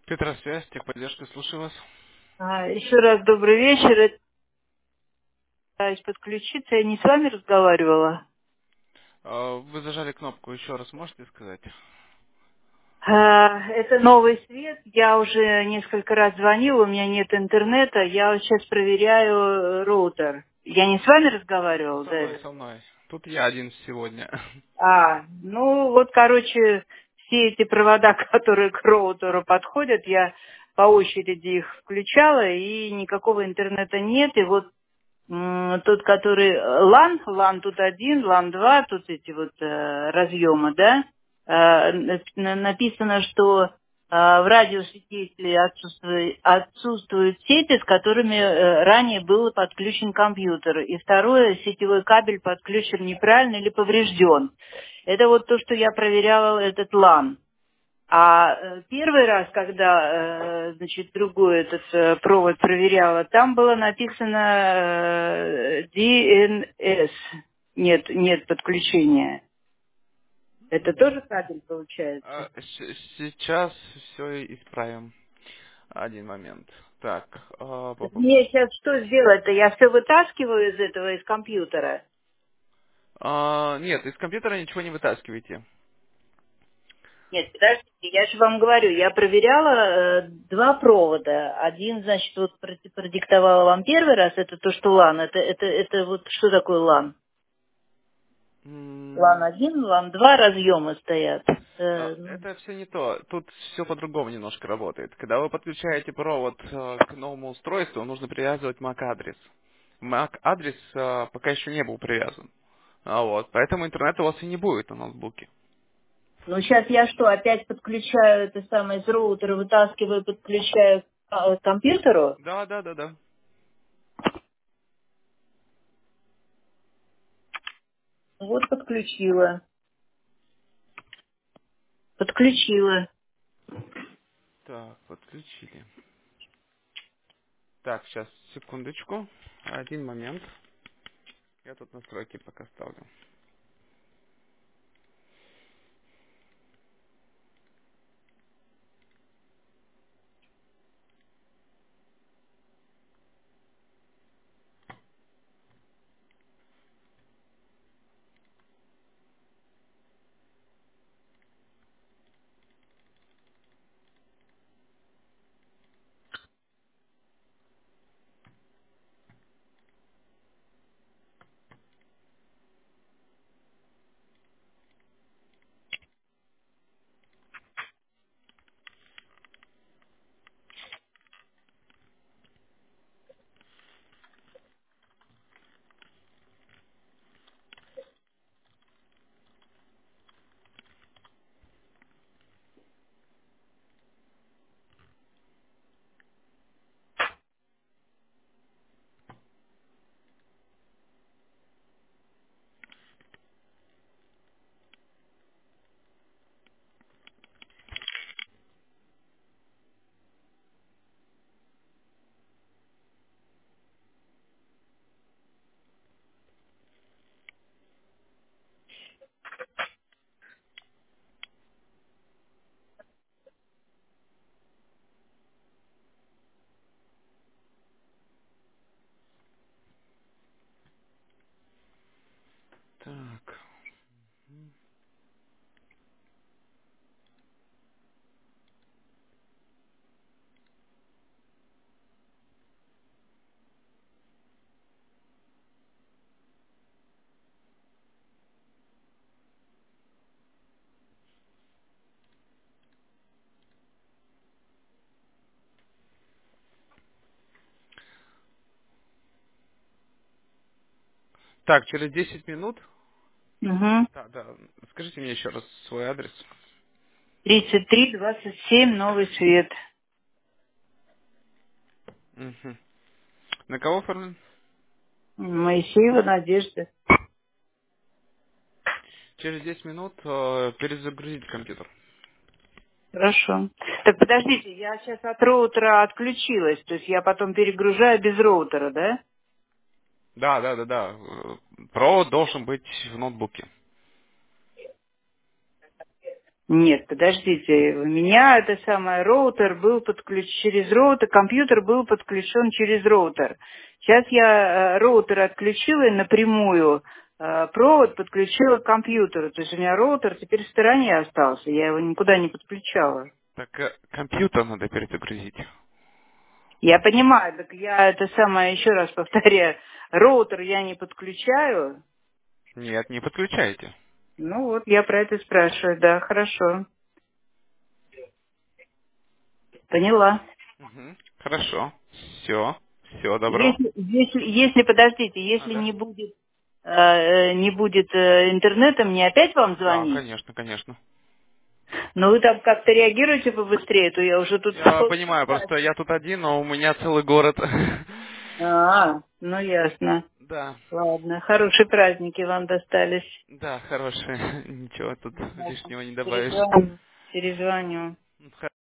Петросвязь, техподдержка, слушаю вас. Еще раз добрый вечер. Это пытаюсь подключиться. Я не с вами разговаривала. Вы зажали кнопку, еще раз можете сказать? Это новый свет. Я уже несколько раз звонила, у меня нет интернета. Я вот сейчас проверяю роутер. Я не с вами разговаривала до этого? Со мной. Тут я один сегодня. Ну вот, короче, все эти провода, которые к роутеру подходят, я по очереди их включала, и никакого интернета нет. И вот тот, который LAN тут один, LAN 2, тут эти вот разъемы, да, написано, что в радиусе действия отсутствуют сети, с которыми ранее был подключен компьютер. И второе, сетевой кабель подключен неправильно или поврежден. Это вот то, что я проверяла, этот LAN. Первый раз, когда, значит, другой этот провод проверяла, там было написано DNS. Нет подключения. Это тоже кабель получается? Сейчас все исправим. Один момент. Так, Так мне сейчас что сделать-то? Я все вытаскиваю из этого, из компьютера. нет, из компьютера ничего не вытаскивайте. Нет, подождите, я же вам говорю, я проверяла два провода. Один, значит, вот продиктовала вам первый раз, это то, что LAN. Это вот что такое LAN? М, Лан-1, Лан-2 разъемы стоят. Это все не то. Тут все по-другому немножко работает. Когда вы подключаете провод к новому устройству, нужно привязывать MAC-адрес. MAC-адрес пока еще не был привязан. Вот, поэтому интернета у вас и не будет на ноутбуке. Ну, сейчас я что, опять подключаю это самое из роутера, вытаскиваю, подключаю к компьютеру? Да, да, да, да. Вот подключила. Подключила. Так, подключили. Так, сейчас, секундочку. Один момент. Я тут настройки пока ставлю. Так, так, через 10 минут. Угу. Да, да. Скажите мне еще раз свой адрес. 33-27, новый свет. Мгм. На кого оформлен? Моисеева Надежда. Через 10 минут перезагрузить компьютер. Хорошо. Так подождите, я сейчас от роутера отключилась, то есть я потом перегружаю без роутера, да? Да, да, да, да. Провод должен быть в ноутбуке. Нет, подождите, у меня это самое роутер был подключен через роутер, компьютер был подключен через роутер. Сейчас я роутер отключила и напрямую провод подключила к компьютеру. То есть у меня роутер теперь в стороне остался, я его никуда не подключала. Так компьютер надо перезагрузить. Я понимаю, так я это самое еще раз повторяю, роутер я не подключаю. Нет, не подключайте. Ну вот, я про это спрашиваю, да, хорошо, поняла. Мгм. Хорошо. Все. Все, добро. Если, подождите, если Ага. не будет интернета, мне опять вам Да, звонить? конечно, конечно. Но вы там как-то реагируете побыстрее, то я уже тут Я понимаю, полчаса. просто я тут один, но у меня целый город. Ну ясно. Да, Ладно, хорошие праздники вам достались. да, хороший. Ничего тут Ладно, лишнего не добавишь. перезвоню. Перезвоню.